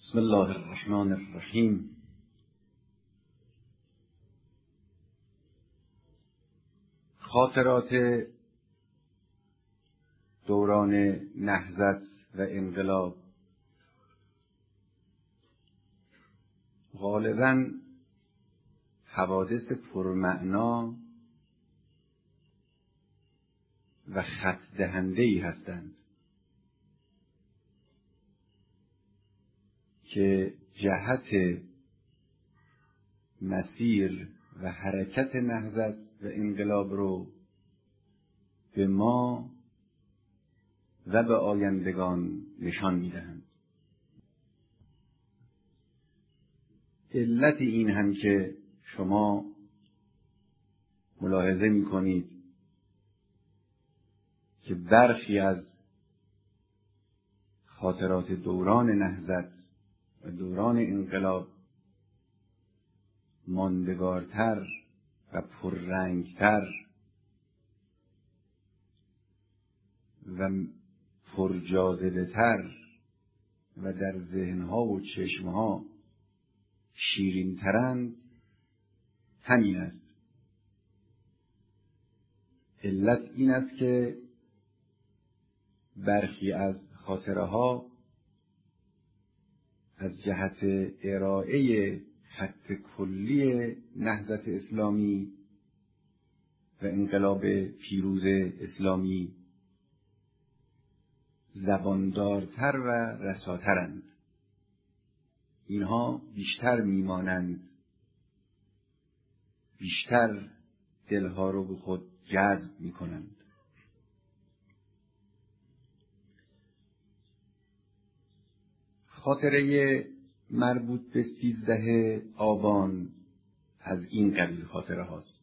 بسم الله الرحمن الرحیم. خاطرات دوران نهضت و انقلاب غالباً حوادث پرمعنا و خط دهنده‌ای هستند که جهت مسیر و حرکت نهضت و انقلاب رو به ما و به آیندگان نشان می‌دهند. علت این هم که شما ملاحظه می‌کنید که برخی از خاطرات دوران نهضت و دوران انقلاب ماندگارتر و پررنگتر و پرجاذبه‌تر و در ذهنها و چشمها شیرین‌ترند، همین است. علت این است که برخی از خاطره‌ها از جهت ارائه خط کلی نهضت اسلامی و انقلاب پیروز اسلامی زباندارتر و رساترند. اینها بیشتر میمانند، بیشتر دلها رو به خود جذب میکنند. خاطره مربوط به 13 آبان از این قبیل خاطره هاست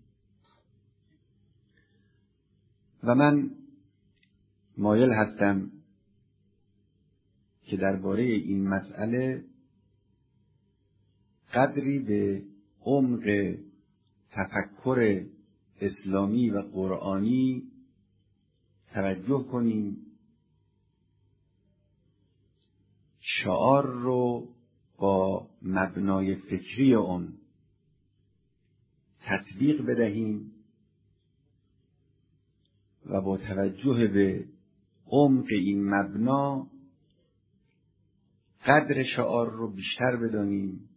و من مایل هستم که درباره این مسئله قدری به عمق تفکر اسلامی و قرآنی توجه کنیم، شعار رو با مبنای فکری اون تطبیق بدهیم و با توجه به عمق این مبنا قدر شعار رو بیشتر بدانیم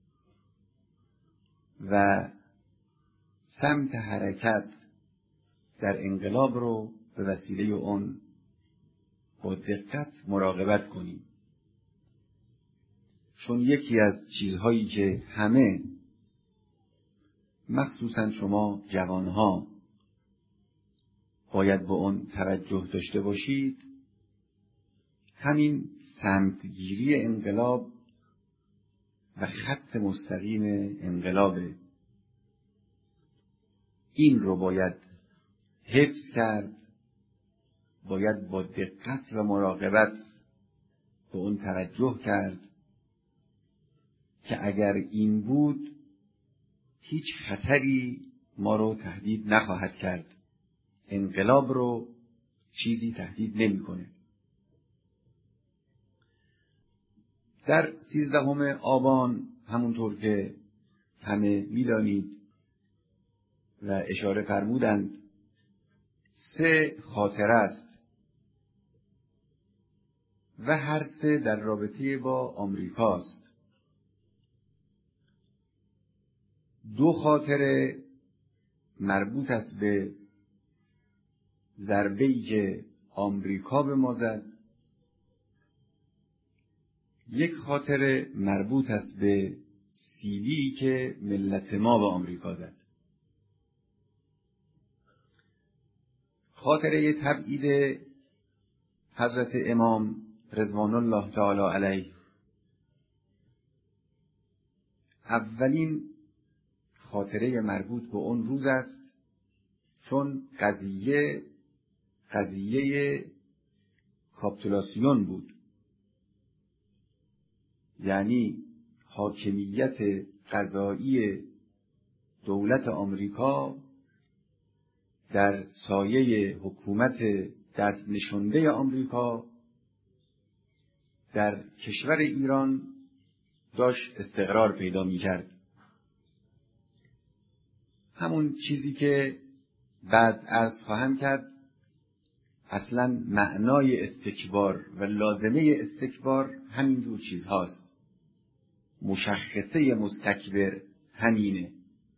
و سمت حرکت در انقلاب رو به وسیله اون با دقت مراقبت کنیم. چون یکی از چیزهایی که همه، مخصوصا شما جوانها، باید به اون توجه داشته باشید، همین سمتگیری انقلاب و خط مستقیم انقلابه. این رو باید حفظ کرد، باید با دقت و مراقبت به اون توجه کرد که اگر این بود هیچ خطری ما رو تهدید نخواهد کرد. انقلاب رو چیزی تهدید نمی‌کنه. در 13 آبان همونطور که همه می‌دانید و اشاره فرمودند 3 خاطره است و هر 3 در رابطه با آمریکاست. 2 خاطره مربوط است به ضربه‌ای که آمریکا به ما زد. 1 خاطره مربوط است به سیلی که ملت ما به آمریکا زد. خاطره تبعید حضرت امام رضوان الله تعالی علیه، اولین خاطره مربوط به اون روز است، چون قضیه کاپیتولاسیون بود، یعنی حاکمیت قضایی دولت آمریکا در سایه حکومت دست نشانده آمریکا در کشور ایران داشت استقرار پیدا می‌کرد. همون چیزی که بعد عرض خواهم کرد، اصلا معنای استکبار و لازمه استکبار همین جور چیزهاست. مشخصه مستکبر همینه.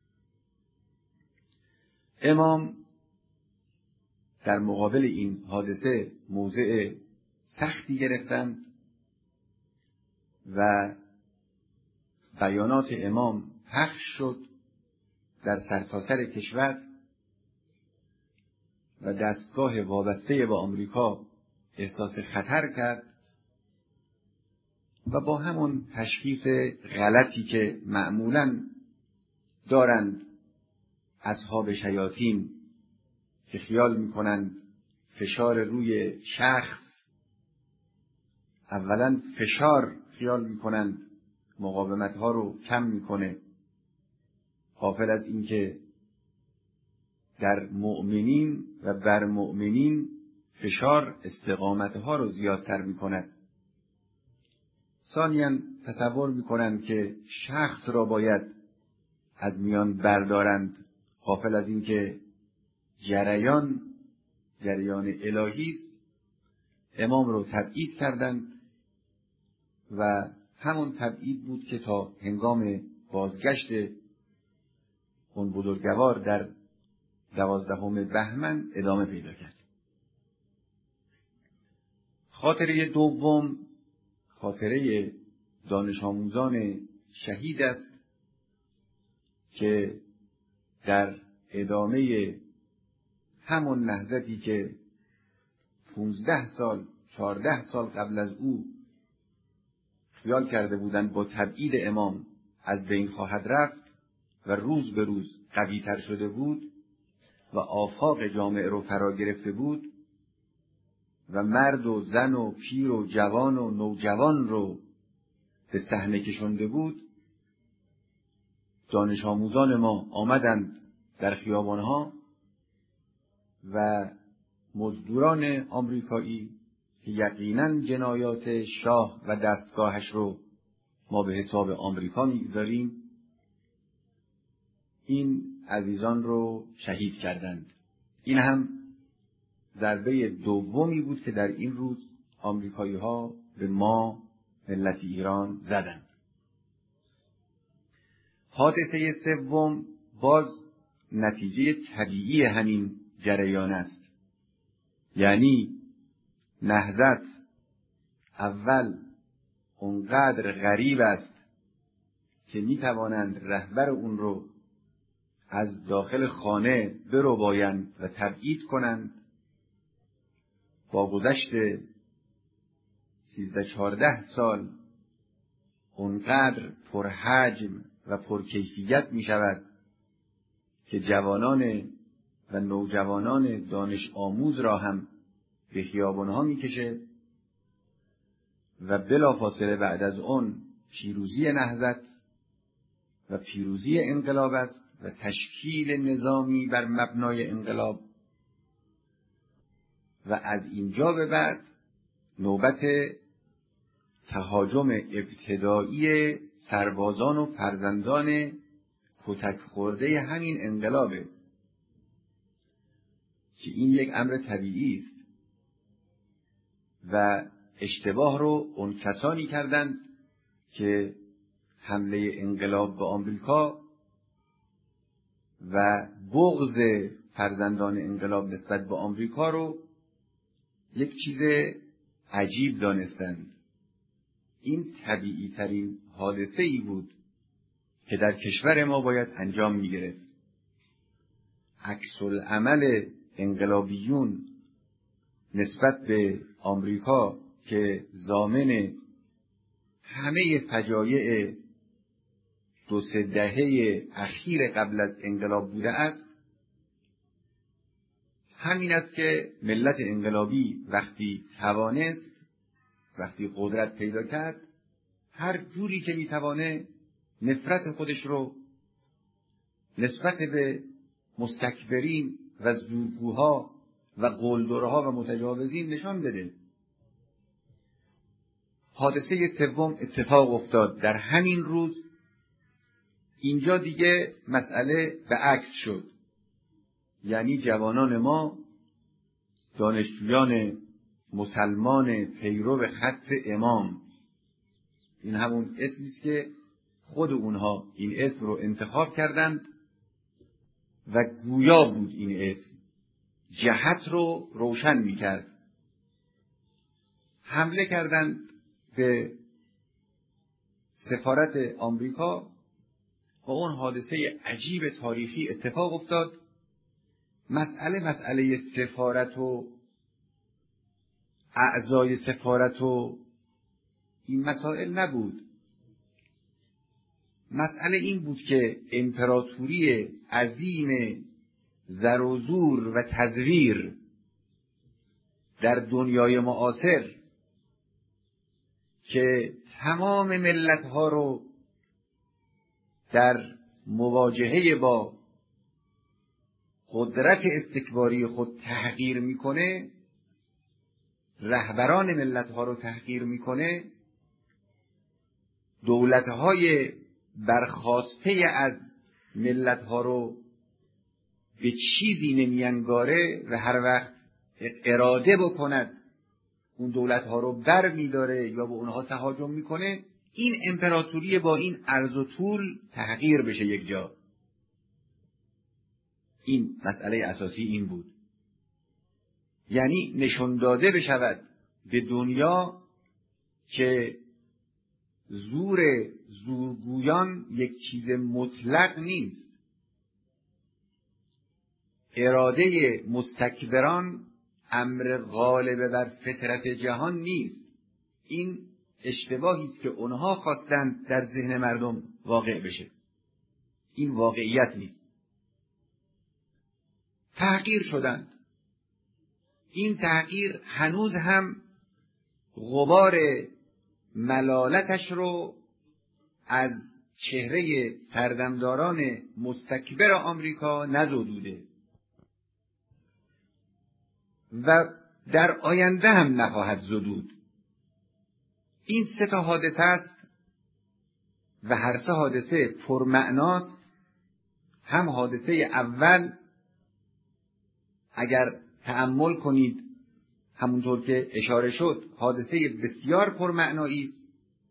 امام در مقابل این حادثه موضع سختی گرفتند و بیانات امام پخش شد در سرتاسر کشور و دستگاه وابسته به آمریکا احساس خطر کرد و با همون تشخیص غلطی که معمولاً دارند اصحاب شیاطین که خیال میکنند فشار روی شخص، اولاً فشار خیال میکنند مقاومت ها رو کم میکنه، غافل از اینکه در مؤمنین و بر مؤمنین فشار استقامت ها رو زیادتر میکند. ثانیاً تصور میکنند که شخص را باید از میان بردارند، غافل از اینکه جریان الهی است. امام رو تبعید کردند و همون تبعید بود که تا هنگام بازگشت اون بزرگوار در 12 بهمن ادامه پیدا کرد. خاطره دوم خاطره دانش آموزان شهید است که در ادامه همون نهضتی که 14 سال قبل از او خیال کرده بودند با تبعید امام از بین خواهد رفت و روز به روز قوی تر شده بود و آفاق جامعه رو فرا گرفته بود و مرد و زن و پیر و جوان و نوجوان رو به صحنه کشانده بود. دانش آموزان ما آمدند در خیابانها و مزدوران آمریکایی که یقیناً جنایات شاه و دستگاهش رو ما به حساب آمریکا می‌گذاریم، این عزیزان رو شهید کردند. این هم ضربه دومی بود که در این روز آمریکایی‌ها به ما ملت ایران زدند. حادثه سوم باز نتیجه طبیعی همین جریان است. یعنی نهضت اول اونقدر غریب است که میتوانند رهبر اون رو از داخل خانه بربایند و تبعید کنند. با گذشت 13-14 سال اونقدر پرحجم و پرکیفیت می شود که جوانان و نوجوانان دانش آموز را هم به خیابانها می کشه و بلافاصله بعد از اون پیروزی نهضت و پیروزی انقلاب است و تشکیل نظامی بر مبنای انقلاب. و از اینجا به بعد نوبت تهاجم ابتدایی سربازان و فرزندان کتک خورده همین انقلابه که این یک امر طبیعی است و اشتباه رو اون کسانی کردند که حمله انقلاب به آمریکا و بغض فرزندان انقلاب نسبت به آمریکا رو یک چیز عجیب دانستند. این طبیعی ترین حادثه ای بود که در کشور ما باید انجام می گرفت. عکس العمل انقلابیون نسبت به آمریکا که ضامن همه فجایع 2-3 دهه اخیر قبل از انقلاب بوده است، همین است که ملت انقلابی وقتی توانست، وقتی قدرت پیدا کرد، هر جوری که میتوانه نفرت خودش رو نسبت به مستکبرین و زورگوها و قلدرها و متجاوزین نشان بده. حادثه سوم اتفاق افتاد در همین روز. اینجا دیگه مسئله به عکس شد، یعنی جوانان ما، دانشجویان مسلمان پیرو خط امام، این همون اسمی است که خود اونها این اسم رو انتخاب کردند و گویا بود این اسم جهت رو روشن می‌کرد. حمله کردند به سفارت آمریکا و اون حادثه عجیب تاریخی اتفاق افتاد. مسئله سفارت و اعضای سفارت و این مسائل نبود. مسئله این بود که امپراتوری عظیم زر و زور و تزویر در دنیای معاصر که تمام ملت‌ها رو در مواجهه با قدرت استکباری خود تحقیر میکنه، رهبران ملت‌ها رو تحقیر میکنه، دولت‌های برخاسته از ملت‌ها رو به چیزی نمیانگاره و هر وقت اراده بکند اون دولت‌ها رو بر می‌داره یا به اونها تهاجم میکنه، این امپراتوری با این عرض و طول تحقیر بشه یک جا. این مسئله اساسی این بود، یعنی نشون داده بشود به دنیا که زورگویان یک چیز مطلق نیست، اراده مستکبران امر غالب بر فطرت جهان نیست. این اشتباهی است که اونها خواستند در ذهن مردم واقع بشه، این واقعیت نیست. تحقیر شدند. این تحقیر هنوز هم غبار ملالتش رو از چهره سردمداران مستکبر آمریکا نزدوده و در آینده هم نخواهد زدود. این 3 حادثه است و هر 3 حادثه پرمعناست. هم حادثه اول اگر تأمل کنید همونطور که اشاره شد حادثه بسیار پرمعنایی است،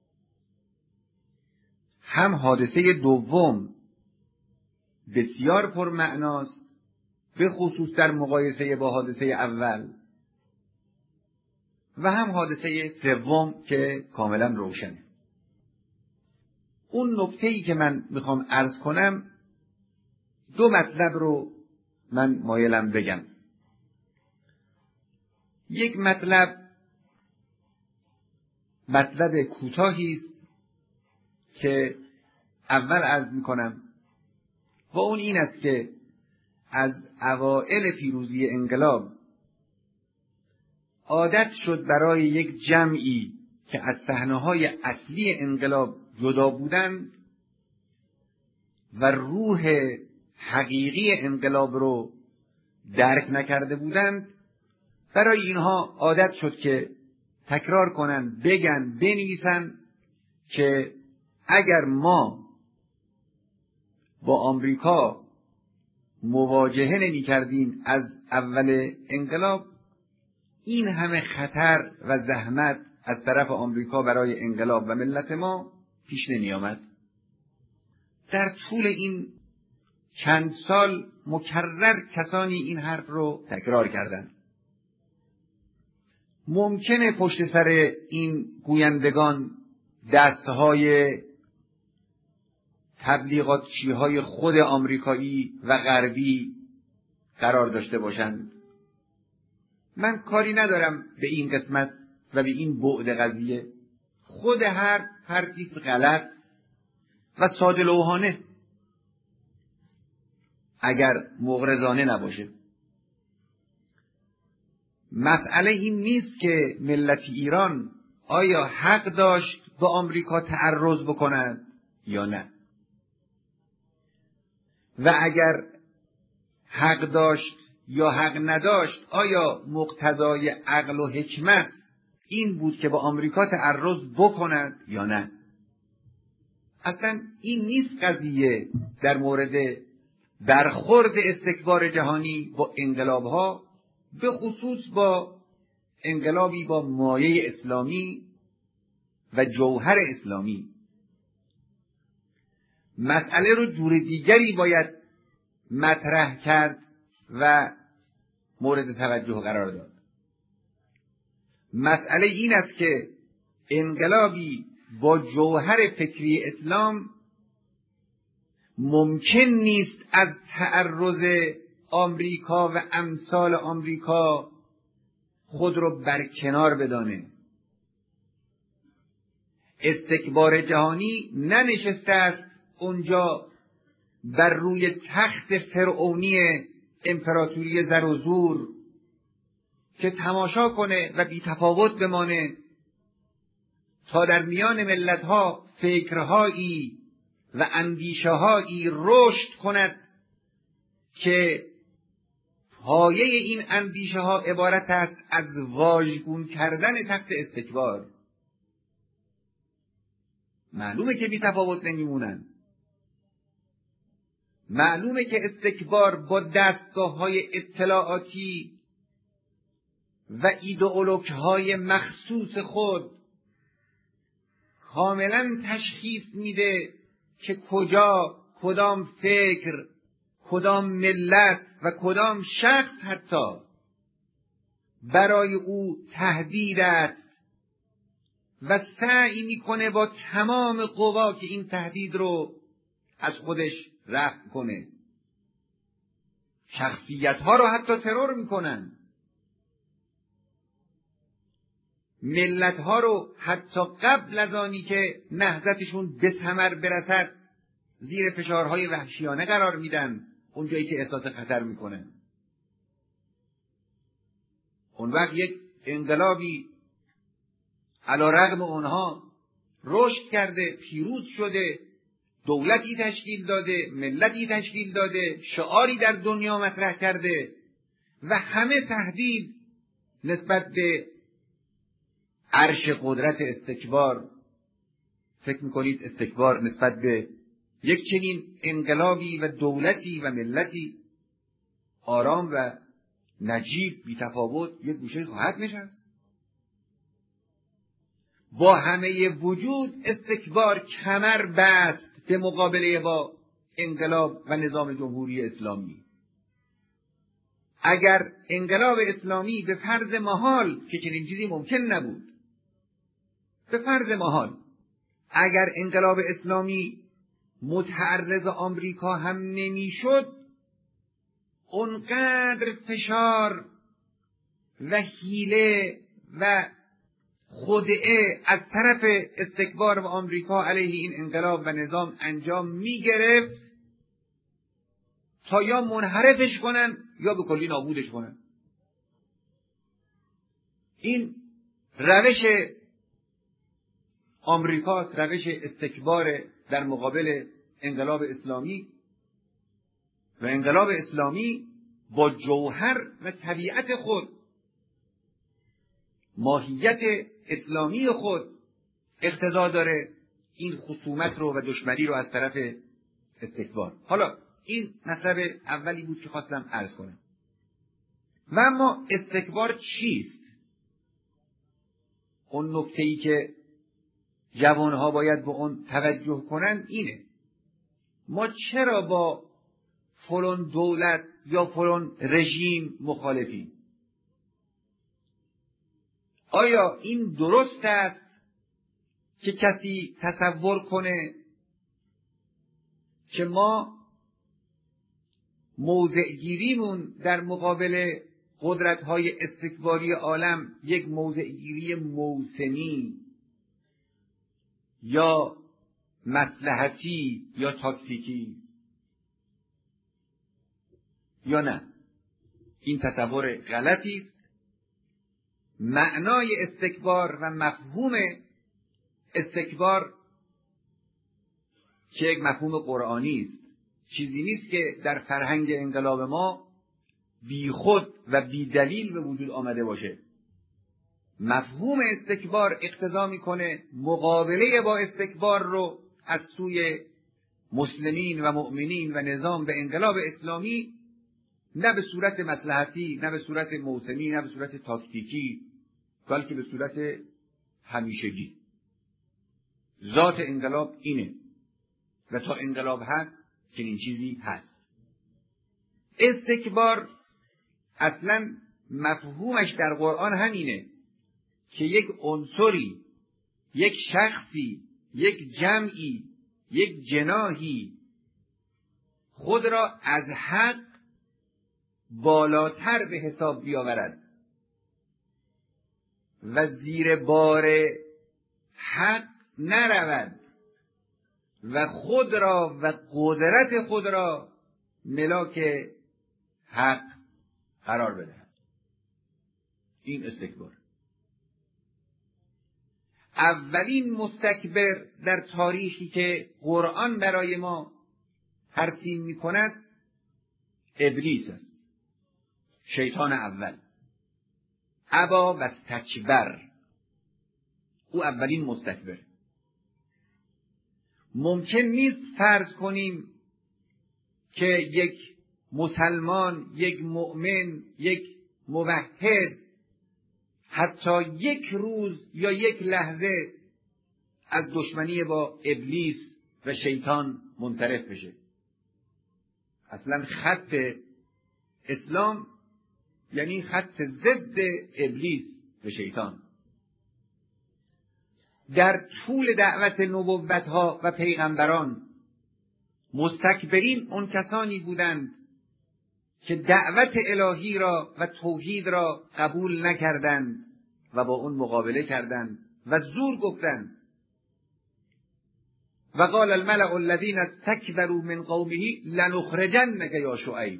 هم حادثه دوم بسیار پرمعناست به خصوص در مقایسه با حادثه اول، و هم حادثه سوم که کاملا روشنه. اون نکته‌ای که من میخوام عرض کنم 2 مطلب رو من مایلم بگم. یک مطلب کوتاهی است که اول عرض میکنم و اون این است که از اوائل پیروزی انقلاب عادت شد برای یک جمعی که از صحنه‌های اصلی انقلاب جدا بودند و روح حقیقی انقلاب رو درک نکرده بودند، برای اینها عادت شد که تکرار کنن، بگن، بنویسن که اگر ما با آمریکا مواجهه نمی کردیم از اول انقلاب، این همه خطر و زحمت از طرف آمریکا برای انقلاب و ملت ما پیش نمی آمد. در طول این چند سال مکرر کسانی این حرف رو تکرار کردند. ممکنه پشت سر این گویندگان دستهای تبلیغاتچی‌های خود آمریکایی و غربی قرار داشته باشند. من کاری ندارم به این قسمت و به این بعد قضیه. خود حرفی غلط و ساده لوحانه اگر مغرضانه نباشه. مسئله این نیست که ملت ایران آیا حق داشت به آمریکا تعرض بکند یا نه، و اگر حق داشت یا حق نداشت آیا مقتضای عقل و حکمت این بود که با آمریکا تعرض بکند یا نه. اصلا این نیست قضیه در مورد برخورد استکبار جهانی با انقلاب‌ها، به خصوص با انقلابی با مایه اسلامی و جوهر اسلامی. مسئله رو جور دیگری باید مطرح کرد و مورد توجه قرار داد. مسئله این است که انقلابی با جوهر فکری اسلام ممکن نیست از تعرض آمریکا و امثال آمریکا خود رو برکنار بدانه. استکبار جهانی ننشسته است اونجا بر روی تخت فرعونی امپراتوری زر و زور که تماشا کنه و بی تفاوت بمانه تا در میان ملتها فکرهایی و اندیشه‌هایی رشد کند که پایه این اندیشه‌ها عبارت است از واژگون کردن تخت استکبار. معلومه که بی تفاوت نمیمونن. معلومه که استکبار با دستگاه‌های اطلاعاتی و ایدئولوژی‌های مخصوص خود کاملا تشخیص میده که کجا کدام فکر، کدام ملت و کدام شخص حتی برای او تهدید است و سعی میکنه با تمام قوا که این تهدید رو از خودش رفع کنه. شخصیت‌ها رو حتی ترور میکنن، ملت‌ها رو حتی قبل از آنی که نهضتشون به ثمر برسد زیر فشارهای وحشیانه قرار میدن، اونجایی که احساس خطر میکنن. اون وقت یک انقلابی علیرغم اونها رشد کرده، پیروز شده، دولتی تشکیل داده، ملتی تشکیل داده، شعاری در دنیا مطرح کرده و همه تهدید نسبت به عرش قدرت استکبار. فکر میکنید استکبار نسبت به یک چنین انقلابی و دولتی و ملتی آرام و نجیب بی تفاوت یک گوشه خواهد نشست؟ با همه وجود استکبار کمر بست به مقابله با انقلاب و نظام جمهوری اسلامی. اگر انقلاب اسلامی به فرض محال که چنین چیزی ممکن نبود، به فرض محال اگر انقلاب اسلامی متعرض آمریکا هم نمیشد، اونقدر فشار و حیله و خدعه از طرف استکبار و آمریکا علیه این انقلاب و نظام انجام میگرفت تا یا منحرفش کنن یا به کلی نابودش کنن. این روش آمریکا، روش استکبار در مقابل انقلاب اسلامی، و انقلاب اسلامی با جوهر و طبیعت خود، ماهیت اسلامی خود اقتضا داره این خصومت رو و دشمنی رو از طرف استکبار. حالا این مطلب اولی بود که خواستم عرض کنم. و اما استکبار چیست؟ اون نکته‌ای که جوانها باید به اون توجه کنن اینه: ما چرا با فلان دولت یا فلان رژیم مخالفیم؟ آیا این درست است که کسی تصور کنه که ما موضعگیریمون در مقابل قدرت‌های استکباری عالم یک موضعگیری موسمی یا مصلحتی یا تاکتیکی یا نه؟ این تصور غلطی است. معنای استکبار و مفهوم استکبار که یک مفهوم قرآنی است، چیزی نیست که در فرهنگ انقلاب ما بی خود و بی دلیل به وجود آمده باشه. مفهوم استکبار اقتضا میکنه مقابله با استکبار رو از سوی مسلمین و مؤمنین و نظام و انقلاب اسلامی نه به صورت مصلحتی، نه به صورت موسمی، نه به صورت تاکتیکی، بلکه به صورت همیشگی. ذات انقلاب اینه و تا انقلاب هست چنین چیزی هست. استکبار اصلا مفهومش در قرآن همینه که یک عنصری، یک شخصی، یک جمعی، یک جناحی خود را از حق بالاتر به حساب بیاورد و زیر بار حق نرود و خود را و قدرت خود را ملاک حق قرار بدهد. این استکبار. اولین مستکبر در تاریخی که قرآن برای ما ترسیم می کند ابلیس است، شیطان اول. ابا و استکبر، او اولین مستکبر. ممکن نیست فرض کنیم که یک مسلمان، یک مؤمن، یک موحد حتی یک روز یا یک لحظه از دشمنی با ابلیس و شیطان منصرف بشه. اصلا خط اسلام یعنی خط ضد ابلیس و شیطان. در طول دعوت نبوت‌ها و پیغمبران مستکبرین اون کسانی بودند که دعوت الهی را و توحید را قبول نکردند و با اون مقابله کردند و زور گفتند. و قال الملأ الذین استکبروا من قومه لنخرجنک یا شعیب.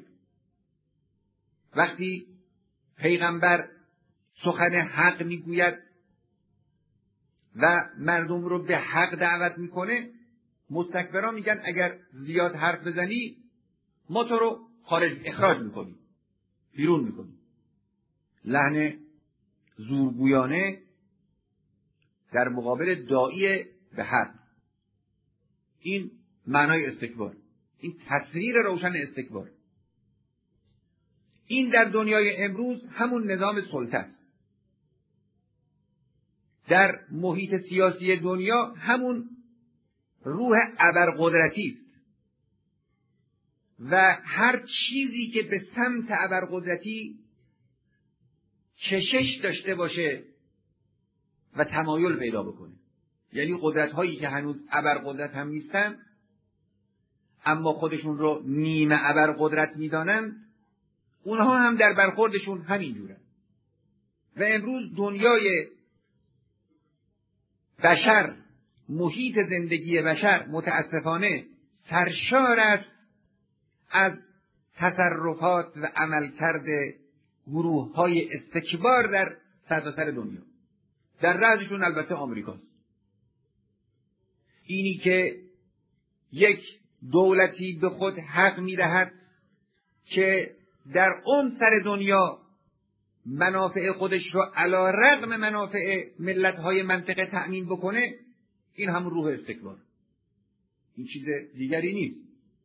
وقتی پیغمبر سخن حق میگوید و مردم رو به حق دعوت میکنه، مستکبران میگن اگر زیاد حرف بزنی ما تو رو اخراج میکنیم، بیرون میکنیم. لحن زورگویانه در مقابل داعی به حق. این معنای استکبار، این تصویر روشن استکبار. این در دنیای امروز همون نظام سلطه است. در محیط سیاسی دنیا همون روح ابرقدرتی است و هر چیزی که به سمت ابرقدرتی کشش داشته باشه و تمایل پیدا بکنه، یعنی قدرت هایی که هنوز ابرقدرت هم نیستن اما خودشون رو نیمه ابرقدرت میدانن، اونها هم در برخوردشون همین جوره. و امروز دنیای بشر، محیط زندگی بشر متاسفانه سرشار است از تصرفات و عملکرد گروه‌های استکبار در سرتاسر دنیا. در رأسشون البته آمریکاست. اینی که یک دولتی به خود حق می‌دهد که در اون سر دنیا منافع خودش رو علی رغم منافع ملت‌های منطقه تأمین بکنه، این هم روح استکبار. این چیز دیگری نیست.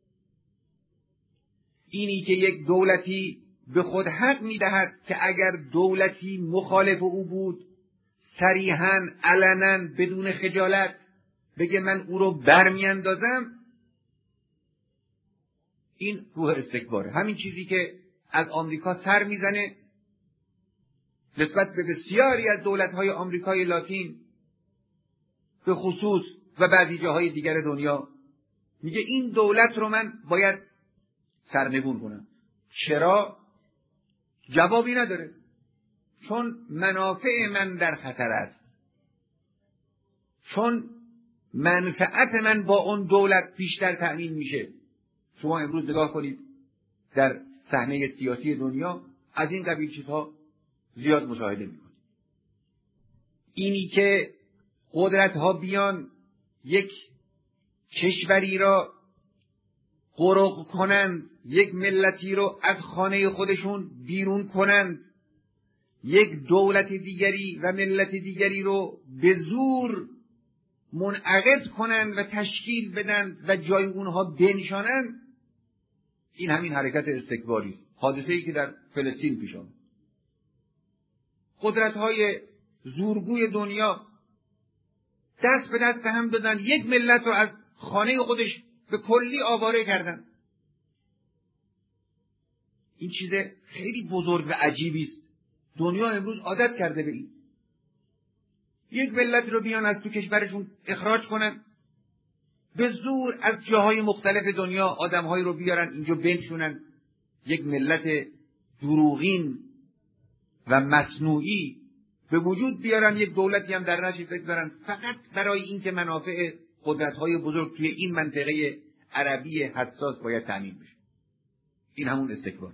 اینی که یک دولتی به خود حق می‌دهد که اگر دولتی مخالف او بود صریحاً علناً بدون خجالت بگه من او رو برمیاندازم، این روح استکباره. همین چیزی که از آمریکا سر میزنه نسبت به بسیاری از دولت‌های آمریکای لاتین به خصوص و بعضی جاهای دیگر دنیا، میگه این دولت رو من باید سرنگون کنم. چرا؟ جوابی نداره. چون منافع من در خطر است، چون منفعت من با اون دولت بیشتر تأمین میشه. شما امروز نگاه کنید در صحنه سیاسی دنیا از این قبیل چیزها زیاد مشاهده میکنید. اینی که قدرت ها بیان یک کشوری را غرق کنند، یک ملتی رو از خانه خودشون بیرون کنند یک دولت دیگری و ملت دیگری رو به زور منعقد کنن و تشکیل بدن و جای اونها بنشانن، این همین حرکت استکباری است. حادثه‌ای که در فلسطین پیش آمد. قدرت‌های زورگوی دنیا دست به دست هم دادن، یک ملت رو از خانه خودش به کلی آواره کردن. این چیز خیلی بزرگ و عجیبی است. دنیا امروز عادت کرده به این. یک ملت رو بیان از تو کشورشون اخراج کنن، به زور از جاهای مختلف دنیا آدم‌هایی رو بیارن اینجا بنشونن، یک ملت دروغین و مصنوعی به وجود بیارن، یک دولتی هم در نشی فکر دارن فقط برای این که منافع قدرت‌های بزرگ توی این منطقه عربی حساس باید تامین بشه. این همون استکبار.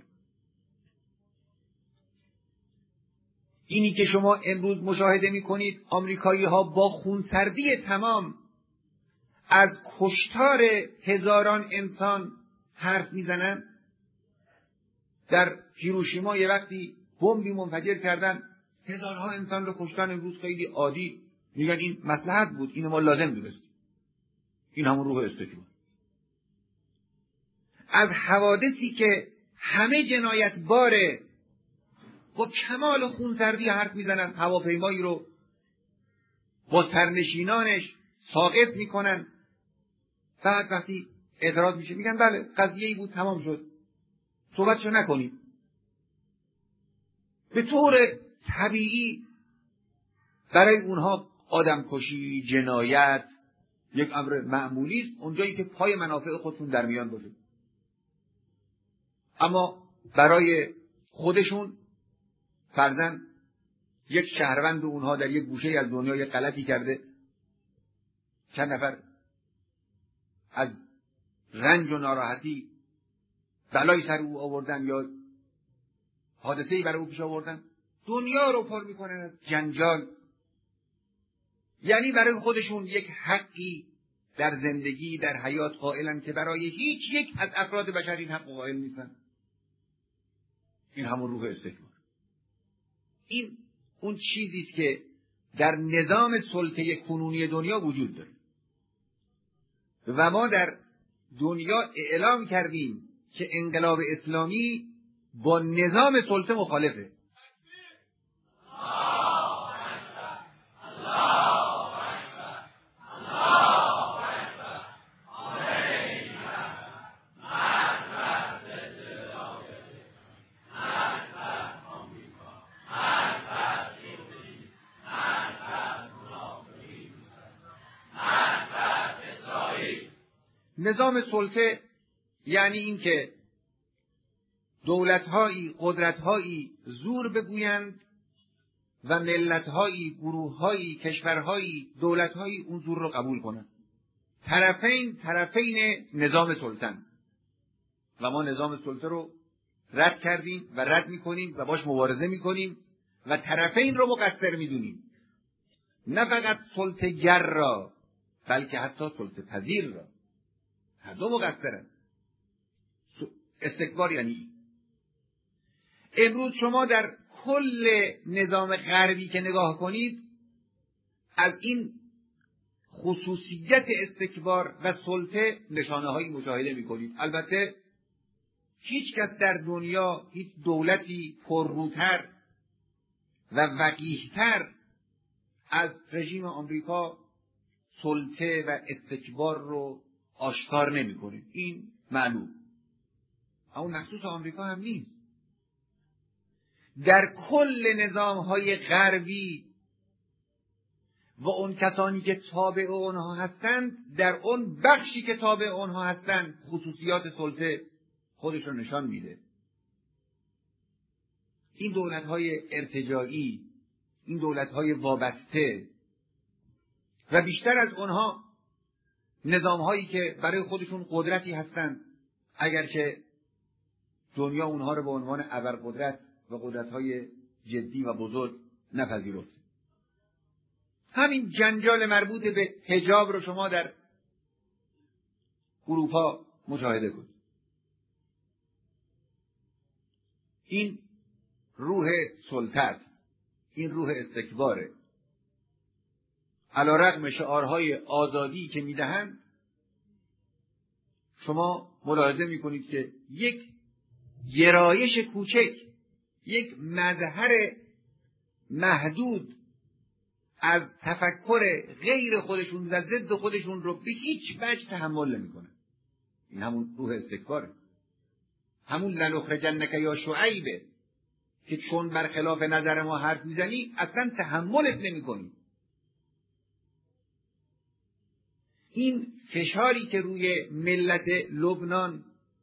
اینی که شما امروز مشاهده می‌کنید آمریکایی‌ها با خونسردی تمام از کشتار هزاران انسان حرف میزنن. در هیروشیما یه وقتی بمبی منفجر کردن، هزارها انسان رو کشتن. امروز خیلی عادی میگن این مصلحت بود، اینو ما لازم دونستیم. این همون روح استکبار. از حوادثی که همه جنایت باره با کمال خونسردی حرف میزنن. هواپیمایی رو با سرنشینانش ساقط میکنن. بعد وقتی اعتراض میشه میگن بله قضیه‌ای بود تمام شد، صحبتشو نکنیم. به طور طبیعی برای اونها آدمکشی، جنایت یک امر معمولی است اونجایی که پای منافع خودشون در میان باشه. اما برای خودشون فرضاً یک شهروند اونها در یک گوشه از دنیا یک غلطی کرده، چند نفر از رنج و ناراحتی بلای سر او آوردن یا حادثه‌ای برای او پیش آوردن، دنیا رو پر میکنن از جنجال. یعنی برای خودشون یک حقی در زندگی، در حیات قائلن که برای هیچ یک از افراد بشر این حق قائل نیستن. این همون روح استکبار. این اون چیزی است که در نظام سلطه کنونی دنیا وجود داره و ما در دنیا اعلام کردیم که انقلاب اسلامی با نظام سلطه مخالفه. نظام سلطه یعنی این که دولت‌هایی، قدرت‌هایی زور بگویند و ملت‌هایی، گروه‌هایی، کشورهایی، دولت‌هایی اون زور رو قبول کنند. طرفین نظام سلطن. و ما نظام سلطه رو رد کردیم و رد می‌کنیم و باش مبارزه می‌کنیم و طرفین رو مقصر می‌دونیم. نه فقط سلطه گر را بلکه حتی سلطه پذیر را. هر دو مقصرن. استکبار یعنی امروز شما در کل نظام غربی که نگاه کنید از این خصوصیت استکبار و سلطه نشانه هایی مشاهده می کنید. البته هیچ کس در دنیا، هیچ دولتی پرروتر و وقیحتر از رژیم آمریکا سلطه و استکبار رو آشکار نمی کنه. این معلوم. اما مخصوص آمریکا هم نیست. در کل نظام‌های غربی و اون کسانی که تابع اونها هستند، در اون بخشی که تابع اونها هستند خصوصیات سلطه خودش رو نشان میده. این دولت‌های ارتجاعی، این دولت‌های وابسته و بیشتر از اونها نظام‌هایی که برای خودشون قدرتی هستند، اگرچه دنیا اونها رو به عنوان ابرقدرت و قدرت‌های جدی و بزرگ نپذیرفت. همین جنجال مربوط به حجاب رو شما در اروپا مشاهده کنید. این روح سلطه است. این روح استکباره. علیرغم شعارهای آزادی که میدهند، شما ملاحظه میکنید که یک گرایش کوچک، یک مظهر محدود از تفکر غیر خودشون و ضد خودشون رو به هیچ وجه تحمل نمیکنن. این همون روح استکباره، همون لنخرجنک یا شعیبه که چون برخلاف نظر ما حرف میزنی اصلا تحملت نمیکنی. این فشاری که روی ملت لبنان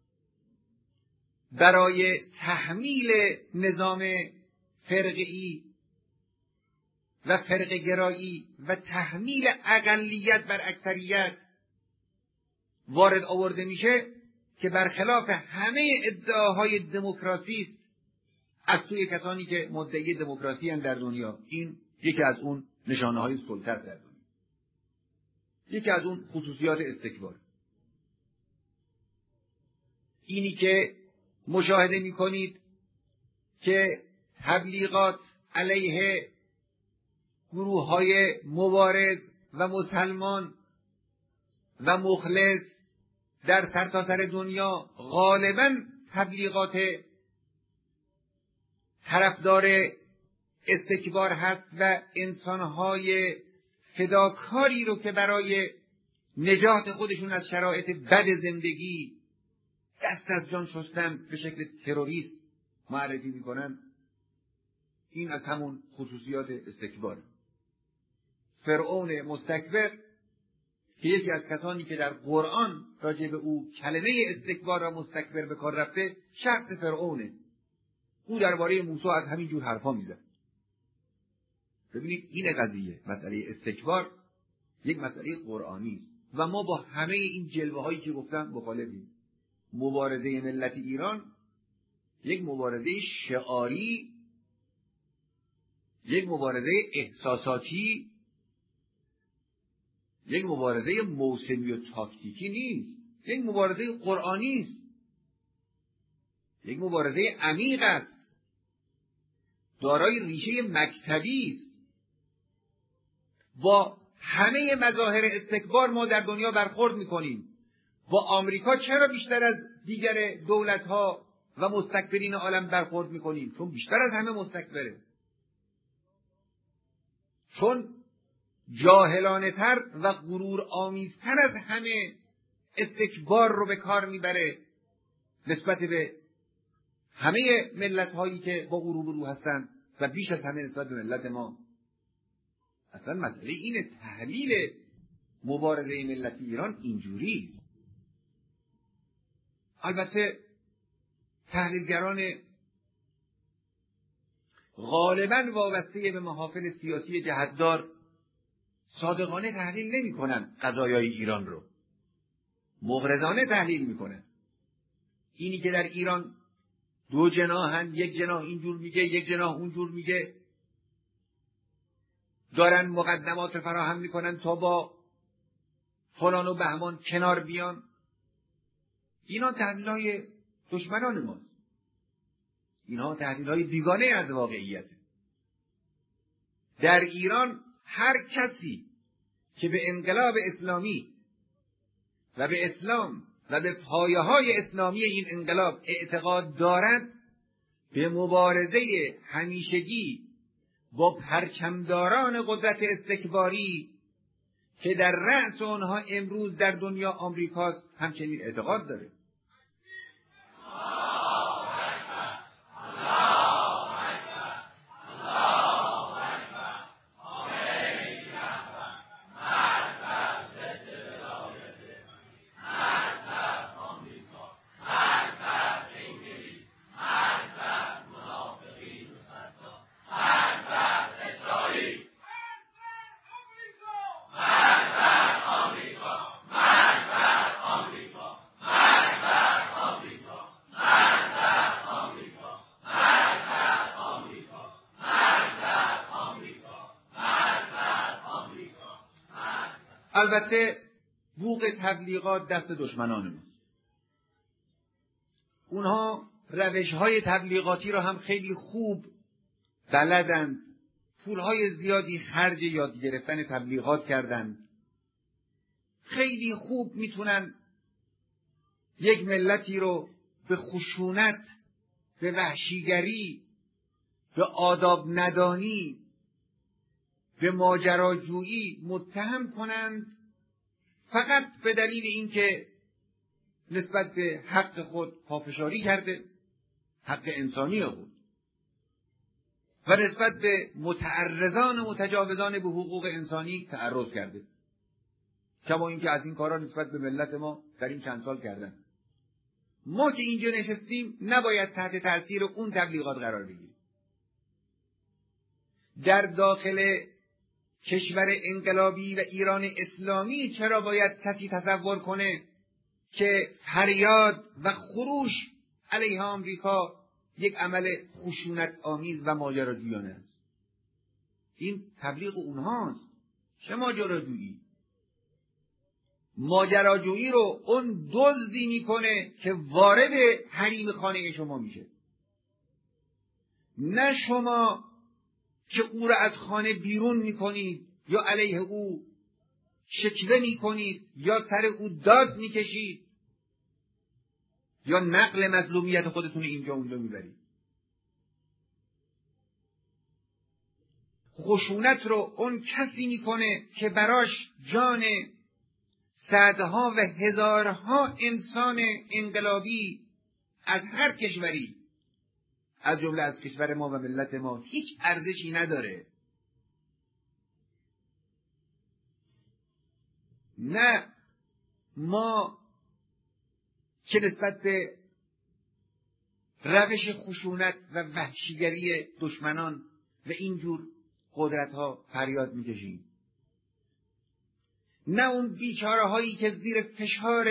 برای تحمیل نظام فرقه‌ای و فرقه‌گرایی و تحمیل اقلیت بر اکثریت وارد آورده میشه که برخلاف همه ادعاهای دموکراسی است از سوی کسانی که مدعی دموکراسی هستند در دنیا. این یکی از اون نشانه‌های سلطه در دنیا، یکی از اون خصوصیات استکبار. اینی که مشاهده میکنید که تبلیغات علیه گروه‌های مبارز و مسلمان و مخلص در سرتاسر دنیا غالباً تبلیغات طرفدار استکبار هست و انسان‌های فداکاری رو که برای نجات خودشون از شرایط بد زندگی دست از جان شستن به شکل تروریست معرفی میکنن. این از همون خصوصیات استکبار. فرعون مستکبر که یکی از کسانی که در قرآن راجع به او کلمه استکبار و مستکبر به کار رفته شخص فرعونه. او درباره موسی از همین جور حرفا میزد. ببینید این قضیه مسئله استکبار یک مسئله قرآنی است و ما با همه این جلوه هایی که گفتم مخالفیم. مبارزه ملت ایران یک مبارزه شعاری، یک مبارزه احساساتی، یک مبارزه موسمی و تاکتیکی نیست، یک مبارزه قرآنی است، یک مبارزه عمیق است، دارای ریشه مکتبی است. با همه مظاهر استکبار ما در دنیا برخورد میکنیم. با آمریکا چرا بیشتر از دیگر دولت‌ها و مستکبرین عالم برخورد میکنیم؟ چون بیشتر از همه مستکبره، چون جاهلانه تر و غرور آمیزتر از همه استکبار رو به کار میبره نسبت به همه ملت‌هایی که با او روبرو هستند و بیش از همه نسبت به ملت ما. اصلا مسئله اینه، تحلیل مبارزه ملتی ایران اینجوری است. البته تحلیلگران غالباً وابسته به محافل سیاسی جهتدار صادقانه تحلیل نمی کنن قضایای ایران رو، مغرضانه تحلیل می کنن. اینی که در ایران دو جناحن، یک جناح اینجور میگه یک جناح اونجور میگه، دارن مقدمات فراهم میکنن تا با فلان و بهمان کنار بیان. اینا تحلیل‌های دشمنان ماست، اینها تحلیل‌های بیگانه از واقعیت. در ایران هر کسی که به انقلاب اسلامی و به اسلام و به پایه‌های اسلامی این انقلاب اعتقاد دارد، به مبارزه همیشگی با پرچمداران قدرت استکباری که در رأس آنها امروز در دنیا آمریکاست همچنین اعتقاد داره. البته بوق تبلیغات دست دشمنان ماست. اونها روش‌های تبلیغاتی را هم خیلی خوب بلدند پولهای زیادی خرج یاد گرفتن تبلیغات کردن. خیلی خوب میتونن یک ملتی رو به خشونت، به وحشیگری، به آداب ندانی، به ماجراجویی متهم کنند، فقط به دلیل اینکه نسبت به حق خود پافشاری کرده، حق انسانی خود، و نسبت به متعرضان و متجاوزان به حقوق انسانی تعرض کرده، کما اینکه از این کارا نسبت به ملت ما در این چند سال کردن. ما که اینجا نشستیم نباید تحت تاثیر اون تبلیغات قرار بگیریم. در داخل کشور انقلابی و ایران اسلامی چرا باید کسی تصور کنه که فریاد و خروش علیه آمریکا یک عمل خشونت آمیز و ماجراجویانه است؟ این تبلیغ اونهاست. چه ماجراجویی؟ ماجراجویی رو اون دزدی میکنه که وارد حریم خانه شما میشه، نه شما که او را از خانه بیرون میکنید یا علیه او شکوه میکنید یا سر او داد میکشید یا نقل مظلومیت خودتون اینجا اونجا میبرید. خشونت رو اون کسی میکنه که براش جان صدها و هزارها انسان انقلابی از هر کشوری، از جمله از کشور ما و ملت ما، هیچ ارزشی نداره. نه ما که نسبت به روش خشونت و وحشیگری دشمنان و اینجور قدرت‌ها فریاد میکشیم، نه اون بیچاره هایی که زیر فشار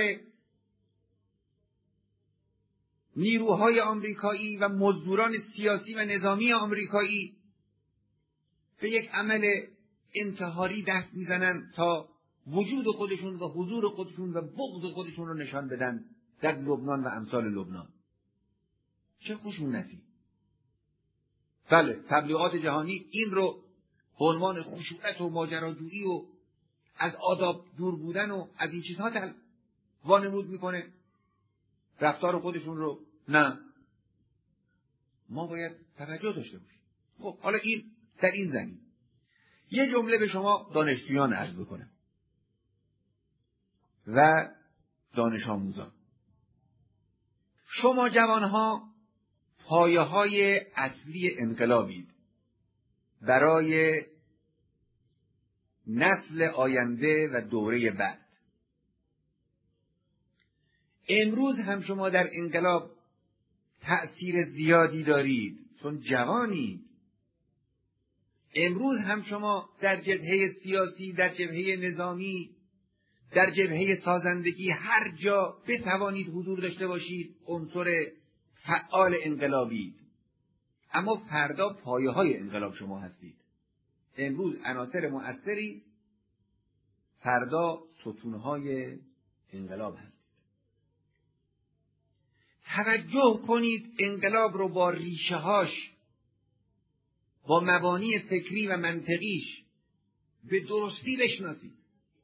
نیروهای آمریکایی و مزدوران سیاسی و نظامی آمریکایی به یک عمل انتحاری دست میزنن تا وجود خودشون و حضور خودشون و بغض خودشون رو نشان بدن در لبنان و امثال لبنان. چه خشونتی! بله، تبلیغات جهانی این رو به عنوان خشونت و ماجراجویی و از آداب دور بودن و از این چیزها وانمود میکنه رفتار خودشون رو. نه، ما باید توجه داشته باشیم. خب حالا این در این زمین یه جمله به شما دانشجویان عرض بکنم و دانش آموزان. شما جوانها پایه‌های اصلی انقلابید برای نسل آینده و دوره بعد. امروز هم شما در انقلاب تأثیر زیادی دارید چون جوانید. امروز هم شما در جبهه سیاسی، در جبهه نظامی، در جبهه سازندگی هر جا بتوانید حضور داشته باشید عنصر فعال انقلابید. اما فردا پایه‌های انقلاب شما هستید. امروز عناصر مؤثری، فردا ستونهای انقلاب هستید. توجه کنید انقلاب رو با ریشه‌هاش، با مبانی فکری و منطقیش به درستی بشناسید.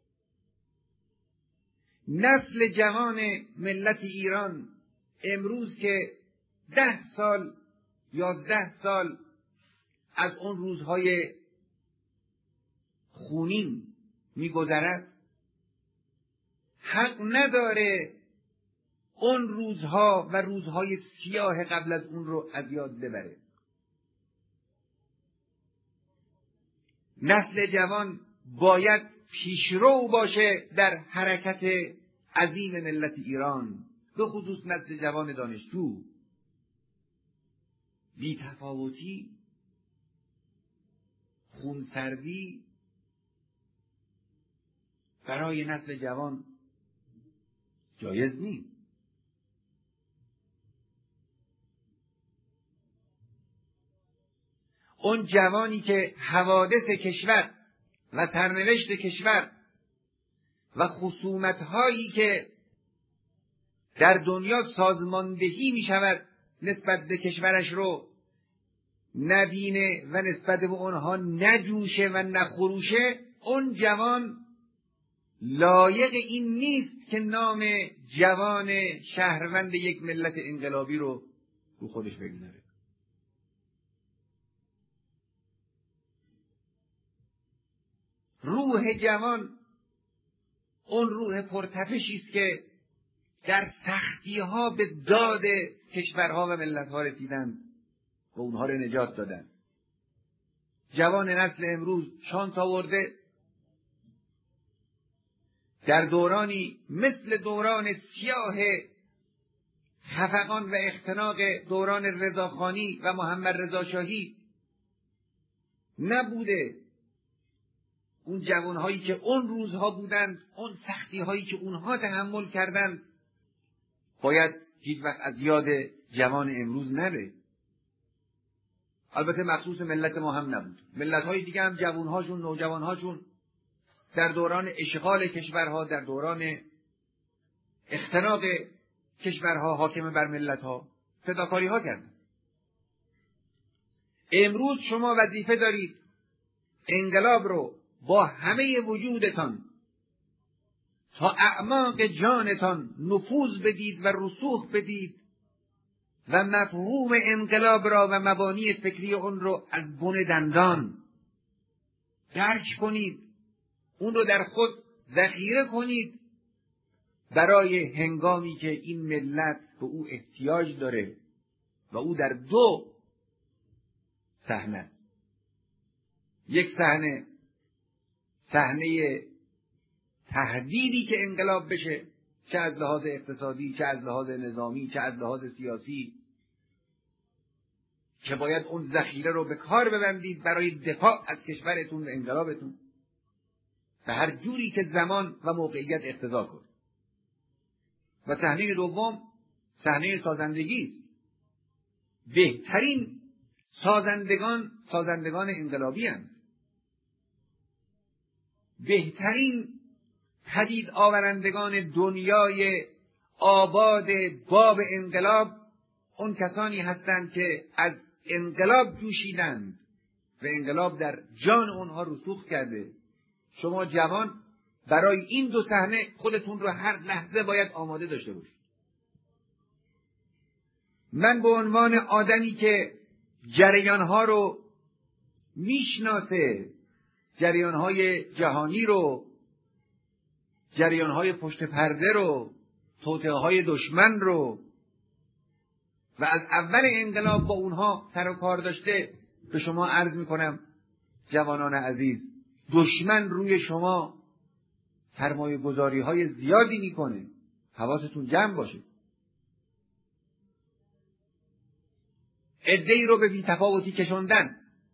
نسل جوان ملت ایران امروز که 10 سال 11 سال از اون روزهای خونین میگذرد، حق نداره اون روزها و روزهای سیاه قبل از اون رو از یاد ببره. نسل جوان باید پیشرو باشه در حرکت عظیم ملت ایران، به خصوص نسل جوان دانشجو. بی‌تفاوتی، خونسردی برای نسل جوان جایز نیست. اون جوانی که حوادث کشور و سرنوشت کشور و خصومت‌هایی که در دنیا سازماندهی می شود نسبت به کشورش رو نبینه و نسبت به اونها نجوشه و نخروشه، اون جوان لایق این نیست که نام جوان شهروند یک ملت انقلابی رو خودش بگذاره. روح جوان اون روح پرتفشی است که در سختی‌ها به داد کشورها و ملت‌ها رسیدند و اونها رو نجات دادن. جوان نسل امروز شانس آورده در دورانی مثل دوران سیاه خفقان و اختناق دوران رضاخانی و محمد رضا شاهی نبوده. اون جوانهایی که اون روزها بودند، اون سختی‌هایی که اونها تحمل کردند، باید هیچ وقت از یاد جوان امروز نره. البته مخصوص ملت ما هم نبود، ملت‌های دیگه هم جوانهاشون، نوجوانهاشون در دوران اشغال کشورها، در دوران اختناق کشورها حاکم بر ملت‌ها فداکاری‌ها کردند. امروز شما وظیفه دارید انقلاب رو با همه وجودتان تا اعماق جانتان نفوذ بدید و رسوخ بدید و مفهوم انقلاب را و مبانی فکری اون رو از بن دندان درک کنید، اون رو در خود ذخیره کنید برای هنگامی که این ملت به او احتیاج داره و او در دو صحنه است. یک صحنه تهدیدی که انقلاب بشه، چه از لحاظ اقتصادی، چه از لحاظ نظامی، چه از لحاظ سیاسی، که باید اون ذخیره رو به کار ببندید برای دفاع از کشورتون و انقلابتون به هر جوری که زمان و موقعیت اقتضا کنه. و صحنه دوم صحنه سازندگی است. بهترین سازندگان انقلابی هستند. بهترین پدید آورندگان دنیای آباد باب انقلاب اون کسانی هستند که از انقلاب جوشیدند و انقلاب در جان اونها رسوخ کرده. شما جوان برای این دو صحنه خودتون رو هر لحظه باید آماده داشته باشید. من به عنوان آدمی که جریانها رو میشناسه، جریانهای جهانی رو، جریانهای پشت پرده رو، توطئه‌های دشمن رو و از اول انقلاب با اونها سر و کار داشته، به شما عرض میکنم جوانان عزیز، دشمن روی شما سرمایه گذاری های زیادی میکنه. حواستون جمع باشه. عده‌ای رو به بی‌تفاوتی کشوندن،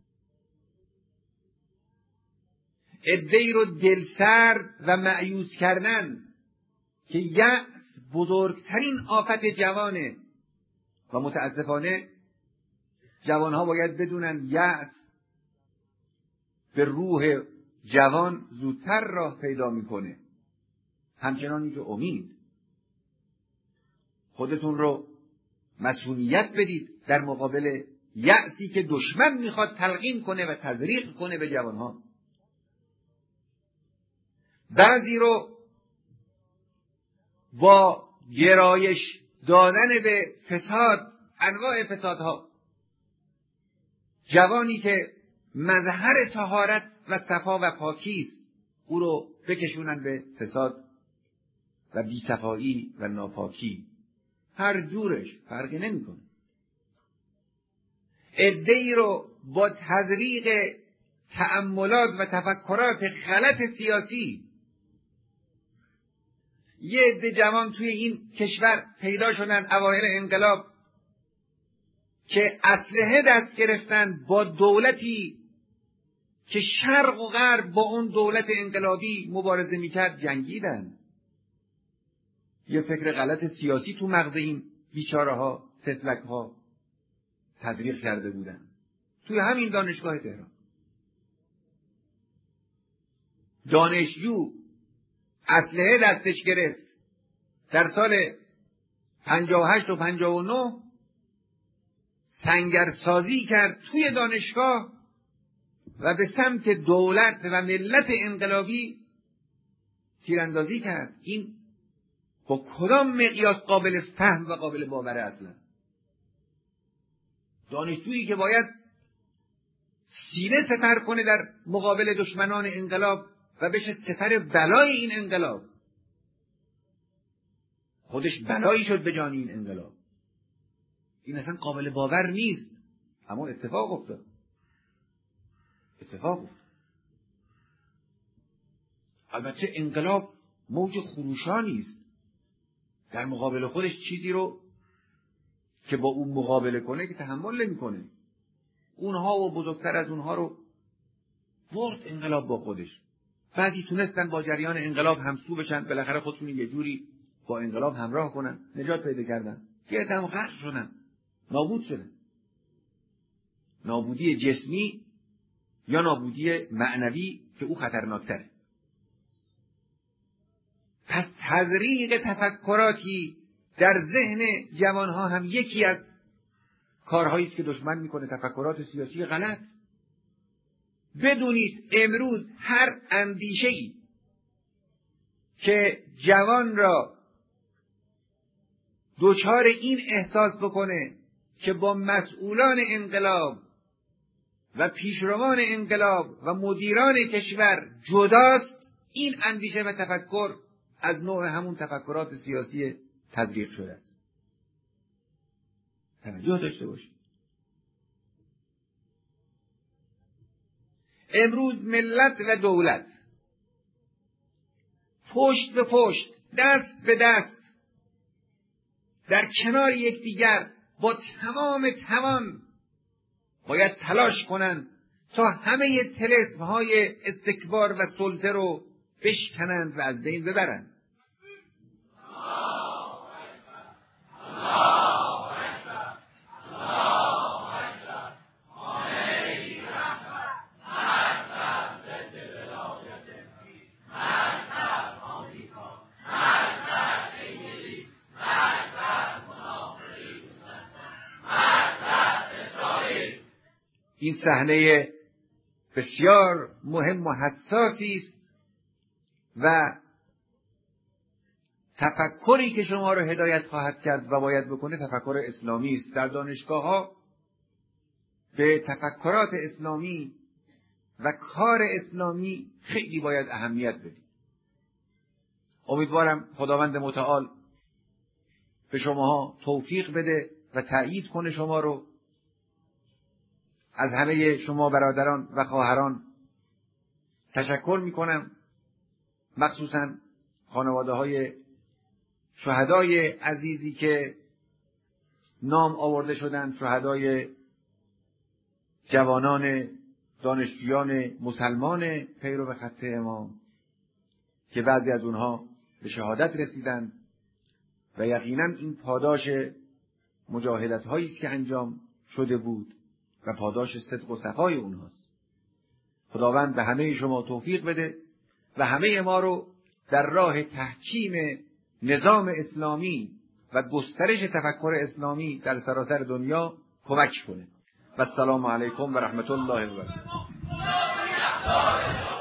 عده‌ای رو دلسرد و مأیوس کردن که یأس بزرگترین آفت جوانه و متاسفانه جوانها باید بدونن یأس به روح جوان زودتر راه پیدا میکنه همچنانی که امید. خودتون رو مسئولیت بدید در مقابل یأسی که دشمن میخواد تلقین کنه و تزریق کنه به جوانها. بعضی رو با گرایش دادن به فساد، انواع فسادها، جوانی که مظهر طهارت و صفا و پاکی است، او رو بکشونن به فساد و بی‌صفایی و ناپاکی. هر جورش فرقی نمیکنه. عده‌ای رو با تزریق تأملات و تفکرات غلط سیاسی، یه عده جوان توی این کشور پیدا شدن اوایل انقلاب که اسلحه دست گرفتن با دولتی که شرق و غرب با اون دولت انقلابی مبارزه میکرد جنگیدن. یه فکر غلط سیاسی تو مغز این بیچاره ها، تفلک ها تزریق کرده بودن توی همین دانشگاه تهران. دانشجو اسلحه دستش گرفت در سال 58 و 59، سنگرسازی کرد توی دانشگاه و به سمت دولت و ملت انقلابی تیراندازی کرد. این با کدام مقیاس قابل فهم و قابل باوره اصلا؟ دانشجویی که باید سینه سپر کنه در مقابل دشمنان انقلاب و بشه سپر بلای این انقلاب، خودش بلایی شد به جان این انقلاب. این اصلا قابل باور نیست، اما اتفاق افتاد. البته انقلاب موج خروشانی است، در مقابل خودش چیزی رو که با اون مقابله کنه که تحمل نمی‌کنه. اونها و بزرگتر از اونها رو برد انقلاب با خودش. بعضی تونستن با جریان انقلاب همسو بشن، بالاخره خودشون یه جوری با انقلاب همراه کنن، نجات پیدا کردن. که ادم غرق شدن، نابود شدن. نابودی جسمی یا نابودی معنوی که او خطرناکتره. پس تزریق تفکراتی در ذهن جوانها هم یکی از کارهایی که دشمن میکنه، تفکرات سیاسی غلط. بدونید امروز هر اندیشه‌ای که جوان را دچار این احساس بکنه که با مسئولان انقلاب و پیشروان انقلاب و مدیران کشور جداست، این اندیشه و تفکر از نوع همون تفکرات سیاسی تزریق شده است. توجه داشته باشید. امروز ملت و دولت پشت به پشت، دست به دست، در کنار یکدیگر با تمام توان باید تلاش کنند تا همه طلسم‌های استکبار و سلطه رو بشکنند و از بین ببرند. این صحنه بسیار مهم و حساسی است و تفکری که شما رو هدایت خواهد کرد و باید بکنه تفکر اسلامی است. در دانشگاه‌ها به تفکرات اسلامی و کار اسلامی خیلی باید اهمیت بدید. امیدوارم خداوند متعال به شماها توفیق بده و تأیید کنه شما رو. از همه شما برادران و خواهران تشکر میکنم، مخصوصا خانواده های شهدای عزیزی که نام آورده شدند، شهدای جوانان دانشجویان مسلمان پیرو خط امام که بعضی از اونها به شهادت رسیدند و یقینا این پاداش مجاهدت هایی است که انجام شده بود و پاداش صدق و صفای اونهاست. خداوند به همه شما توفیق بده و همه ما رو در راه تحکیم نظام اسلامی و گسترش تفکر اسلامی در سراسر دنیا کمک کنه. و السلام علیکم و رحمت الله و برکاته.